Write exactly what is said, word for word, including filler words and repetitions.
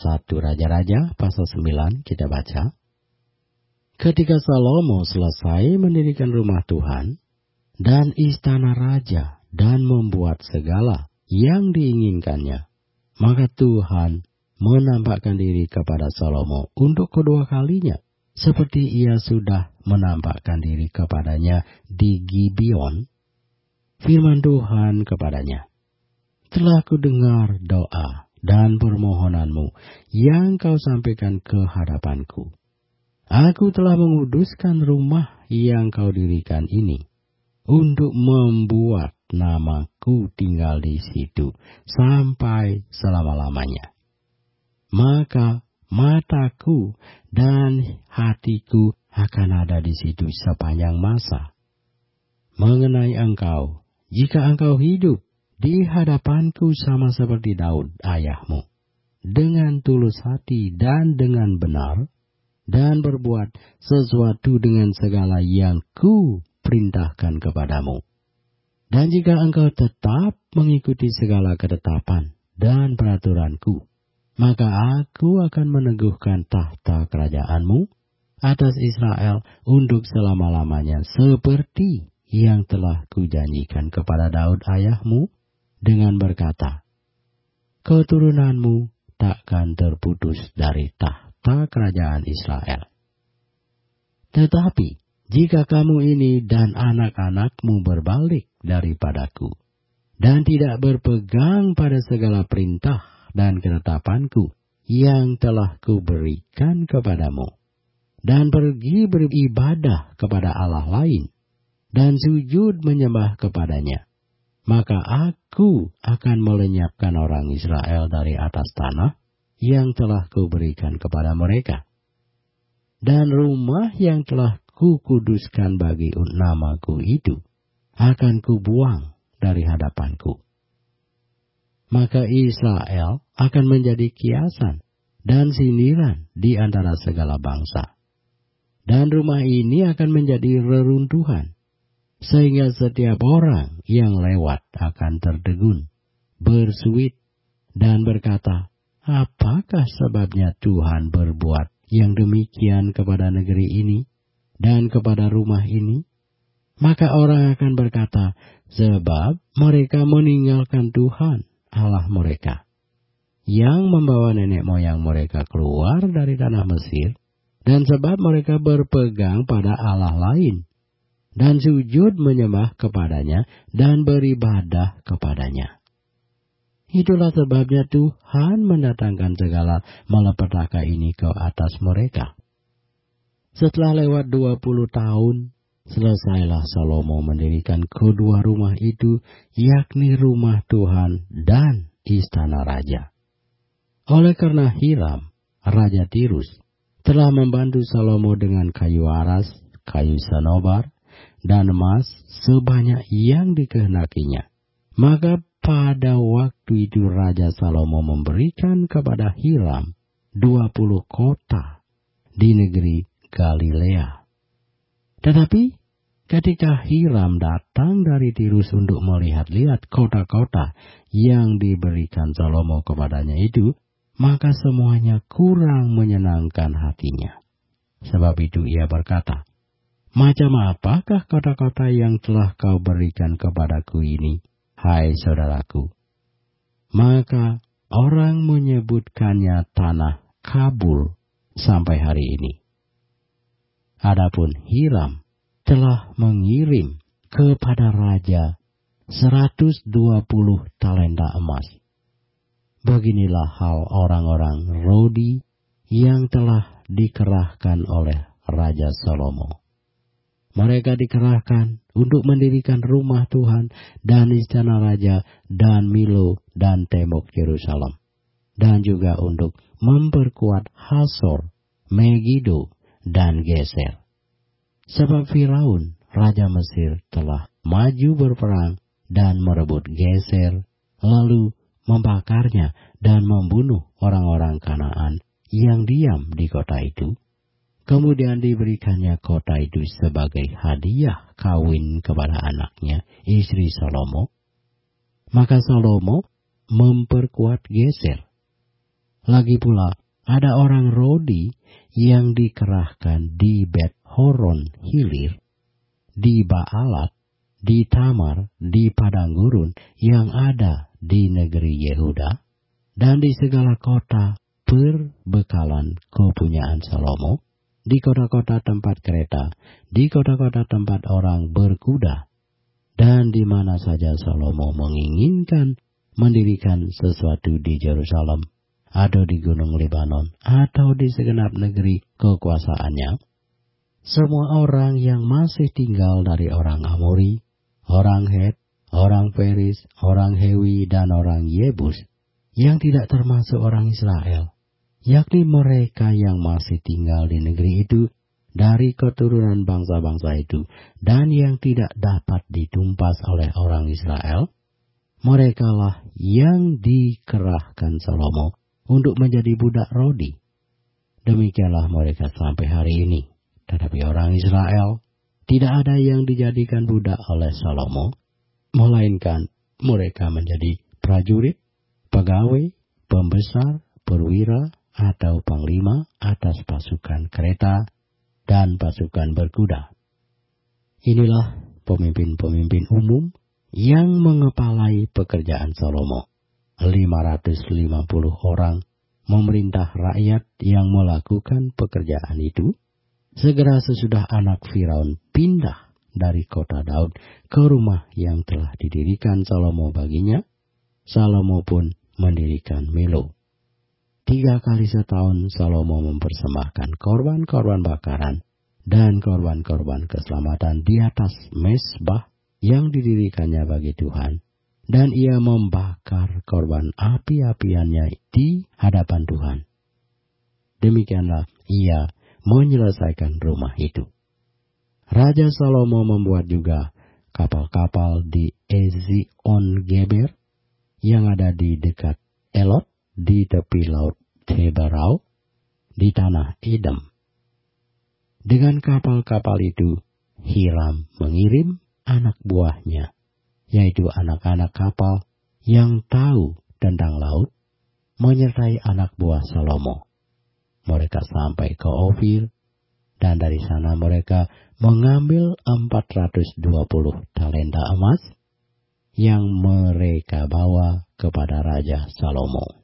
satu Raja-Raja pasal sembilan kita baca. Ketika Salomo selesai mendirikan rumah Tuhan dan istana raja dan membuat segala yang diinginkannya, maka Tuhan menampakkan diri kepada Salomo untuk kedua kalinya, seperti ia sudah menampakkan diri kepadanya di Gibeon. Firman Tuhan kepadanya, telah kudengar doa dan permohonanmu yang kau sampaikan ke hadapanku. Aku telah menguduskan rumah yang kau dirikan ini, untuk membuat namaku tinggal di situ sampai selama-lamanya. Maka mataku dan hatiku akan ada di situ sepanjang masa. Mengenai engkau, jika engkau hidup di hadapanku sama seperti Daud ayahmu, dengan tulus hati dan dengan benar, dan berbuat sesuatu dengan segala yang ku perintahkan kepadamu. Dan jika engkau tetap mengikuti segala ketetapan dan peraturanku, maka aku akan meneguhkan tahta kerajaanmu atas Israel untuk selama-lamanya, seperti yang telah kujanjikan kepada Daud ayahmu, dengan berkata, keturunanmu takkan terputus dari tahta kerajaan Israel. Tetapi jika kamu ini dan anak-anakmu berbalik daripadaku, dan tidak berpegang pada segala perintah dan ketetapanku yang telah kuberikan kepadamu, dan pergi beribadah kepada Allah lain, dan sujud menyembah kepadanya, maka aku akan melenyapkan orang Israel dari atas tanah yang telah kuberikan kepada mereka. Dan rumah yang telah kukuduskan bagi namaku itu akan kubuang dari hadapanku. Maka Israel akan menjadi kiasan dan sindiran di antara segala bangsa. Dan rumah ini akan menjadi reruntuhan, sehingga setiap orang yang lewat akan tertegun, bersuit, dan berkata, apakah sebabnya Tuhan berbuat yang demikian kepada negeri ini dan kepada rumah ini? Maka orang akan berkata, sebab mereka meninggalkan Tuhan Allah mereka, yang membawa nenek moyang mereka keluar dari tanah Mesir, dan sebab mereka berpegang pada Allah lain, dan sujud menyembah kepadanya dan beribadah kepadanya. Itulah sebabnya Tuhan mendatangkan segala malapetaka ini ke atas mereka. Setelah lewat dua puluh tahun, selesailah Salomo mendirikan kedua rumah itu, yakni rumah Tuhan dan istana raja. Oleh karena Hiram, Raja Tirus, telah membantu Salomo dengan kayu aras, kayu sanobar, dan emas sebanyak yang dikehendakinya, maka pada waktu itu Raja Salomo memberikan kepada Hiram dua puluh kota di negeri Galilea. Tetapi ketika Hiram datang dari Tirus untuk melihat-lihat kota-kota yang diberikan Salomo kepadanya itu, maka semuanya kurang menyenangkan hatinya. Sebab itu ia berkata, macam apakah kota-kota yang telah kau berikan kepadaku ini, hai saudaraku? Maka orang menyebutkannya tanah Kabul sampai hari ini. Adapun Hiram telah mengirim kepada raja seratus dua puluh talenta emas. Beginilah hal orang-orang Rodi yang telah dikerahkan oleh Raja Salomo. Mereka dikerahkan untuk mendirikan rumah Tuhan dan istana raja dan Milo dan tembok Yerusalem, dan juga untuk memperkuat Hasor, Megido, dan Geser. Sebab Firaun, Raja Mesir, telah maju berperang dan merebut Geser, lalu membakarnya dan membunuh orang-orang Kanaan yang diam di kota itu. Kemudian diberikannya kota itu sebagai hadiah kawin kepada anaknya, istri Salomo. Maka Salomo memperkuat Geser. Lagi pula, ada orang Rodi yang dikerahkan di Bet Horon Hilir, di Baalat, di Tamar, di padang gurun yang ada di negeri Yehuda, dan di segala kota perbekalan kepunyaan Salomo, di kota-kota tempat kereta, di kota-kota tempat orang berkuda, dan di mana saja Salomo menginginkan mendirikan sesuatu di Yerusalem, atau di gunung Lebanon, atau di segenap negeri kekuasaannya. Semua orang yang masih tinggal dari orang Amori, orang Het, orang Feris, orang Hewi, dan orang Yebus, yang tidak termasuk orang Israel, yakni mereka yang masih tinggal di negeri itu, dari keturunan bangsa-bangsa itu, dan yang tidak dapat ditumpas oleh orang Israel, merekalah yang dikerahkan Salomo untuk menjadi budak Rodi. Demikianlah mereka sampai hari ini. Tetapi orang Israel tidak ada yang dijadikan budak oleh Salomo, melainkan mereka menjadi prajurit, pegawai, pembesar, perwira, atau panglima atas pasukan kereta dan pasukan berkuda. Inilah pemimpin-pemimpin umum yang mengepalai pekerjaan Salomo. lima ratus lima puluh orang memerintah rakyat yang melakukan pekerjaan itu. Segera sesudah anak Firaun pindah dari kota Daud ke rumah yang telah didirikan Salomo baginya, Salomo pun mendirikan Milo. Tiga kali setahun Salomo mempersembahkan korban-korban bakaran dan korban-korban keselamatan di atas mezbah yang didirikannya bagi Tuhan, dan ia membakar korban api-apiannya di hadapan Tuhan. Demikianlah ia menyelesaikan rumah itu. Raja Salomo membuat juga kapal-kapal di Ezion Geber yang ada di dekat Elot, di tepi laut Teberau, di tanah Edom. Dengan kapal-kapal itu, Hiram mengirim anak buahnya, yaitu anak-anak kapal yang tahu tentang laut, menyertai anak buah Salomo. Mereka sampai ke Ofir, dan dari sana mereka mengambil empat ratus dua puluh talenta emas yang mereka bawa kepada Raja Salomo.